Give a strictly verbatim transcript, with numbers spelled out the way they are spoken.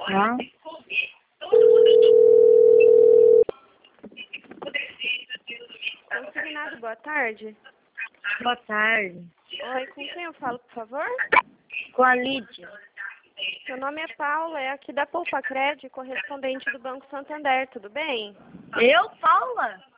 Ah. Consignado, boa tarde. Boa tarde. Oi, com quem eu falo, por favor? Com a Lídia. Meu nome é Paula, é aqui da Poupa Crédito, correspondente do Banco Santander, tudo bem? Eu, Paula?